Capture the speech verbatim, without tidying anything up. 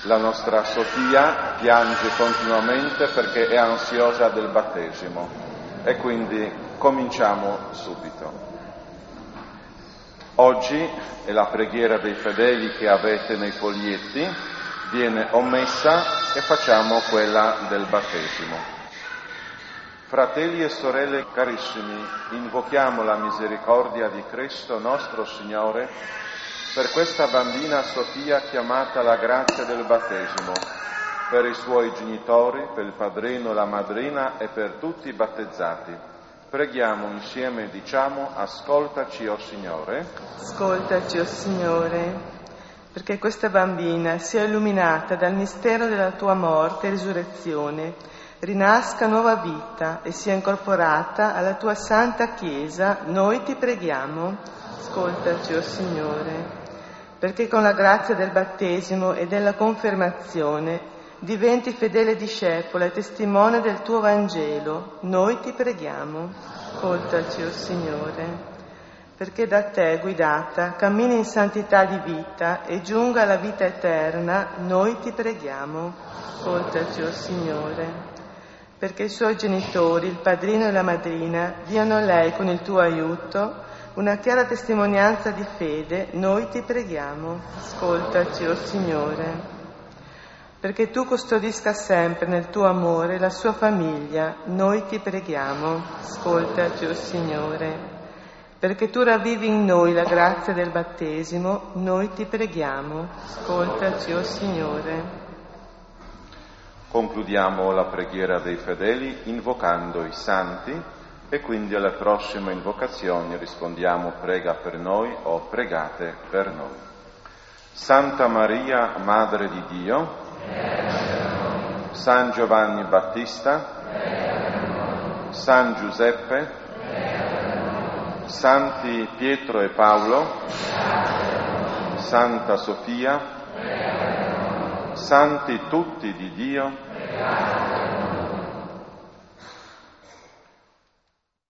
La nostra Sofia piange continuamente perché è ansiosa del battesimo e quindi cominciamo subito. Oggi è la preghiera dei fedeli che avete nei foglietti, viene omessa e facciamo quella del battesimo. Fratelli e sorelle carissimi, invochiamo la misericordia di Cristo nostro Signore per questa bambina Sofia chiamata alla grazia del battesimo, per i suoi genitori, per il padrino e la madrina e per tutti i battezzati. Preghiamo insieme e diciamo: ascoltaci, o Signore. Ascoltaci, o Signore, perché questa bambina sia illuminata dal mistero della tua morte e risurrezione, rinasca nuova vita e sia incorporata alla tua santa Chiesa, noi ti preghiamo. Ascoltaci, o Signore, perché con la grazia del battesimo e della confermazione diventi fedele discepola e testimone del tuo Vangelo, noi ti preghiamo. Ascoltaci, o Signore, perché da te guidata cammini in santità di vita e giunga alla vita eterna, noi ti preghiamo. Ascoltaci, o Signore, perché i suoi genitori, il padrino e la madrina, diano a lei con il tuo aiuto una chiara testimonianza di fede, noi ti preghiamo. Ascoltaci, o Signore, perché tu custodisca sempre nel tuo amore la sua famiglia, noi ti preghiamo. Ascoltaci, o Signore, perché tu ravvivi in noi la grazia del battesimo, noi ti preghiamo. Ascoltaci, o Signore. Concludiamo la preghiera dei fedeli invocando i santi e quindi alle prossime invocazioni rispondiamo: prega per noi o pregate per noi. Santa Maria, Madre di Dio, San Giovanni Battista, San Giuseppe, Santi Pietro e Paolo, Santa Sofia, Santi tutti di Dio,